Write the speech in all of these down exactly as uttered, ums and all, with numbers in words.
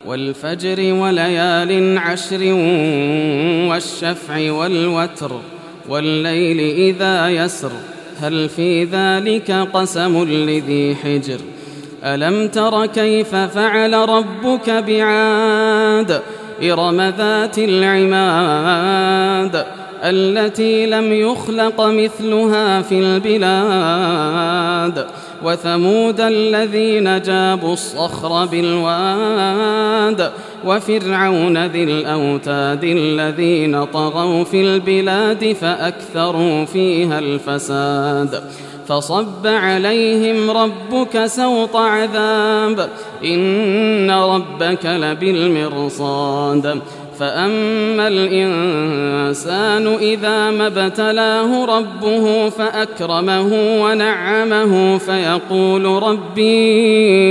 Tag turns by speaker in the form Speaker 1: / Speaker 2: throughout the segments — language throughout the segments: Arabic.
Speaker 1: والفجر وليال عشر والشفع والوتر والليل إذا يسر هل في ذلك قسم لذي حجر ألم تر كيف فعل ربك بعاد إرم ذات العماد التي لم يخلق مثلها في البلاد وثمود الذين جابوا الصخر بالواد وفرعون ذي الأوتاد الذين طغوا في البلاد فأكثروا فيها الفساد فصب عليهم ربك سوط عذاب إن ربك لبالمرصاد فأما الإنسان إذا ما ابتلاه ربه فأكرمه ونعمه فيقول ربي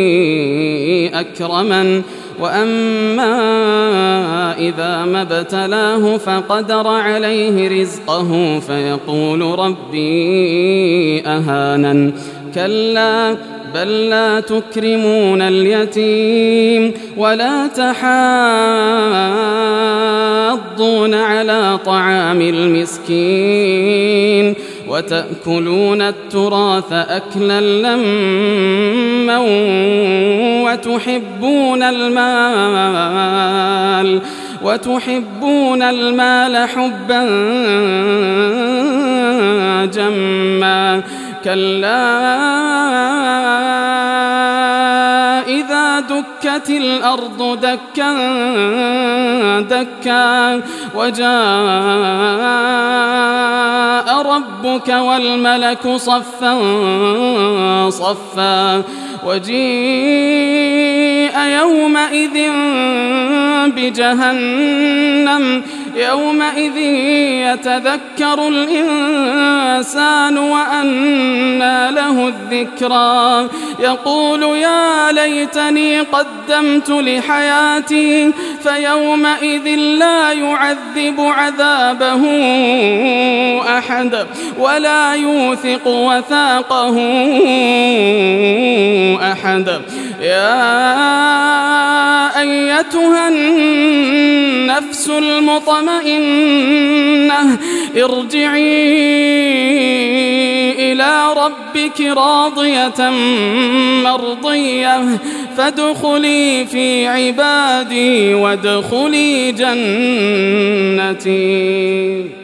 Speaker 1: أكرمن وأما إذا ما ابتلاه فقدر عليه رزقه فيقول ربي أهانن كلا بل لا تكرمون اليتيم ولا تحاضون على طعام المسكين وتأكلون التراث أكلا لما وتحبون المال وتحبون المال حبا جما كلا إذا دكت الأرض دكا دكا وجاء ربك والملك صفا صفا وجيء يومئذ بجهنم يومئذ يتذكر الإنسان وأنى له الذكرى يقول يا ليتني قدمت لحياتي فيومئذ لا يعذب عذابه أحد ولا يوثق وثاقه أحد يا أيتها النفس المطمئنة ارجعي إلى ربك راضية مرضية فادخلي في عبادي وادخلي جنتي.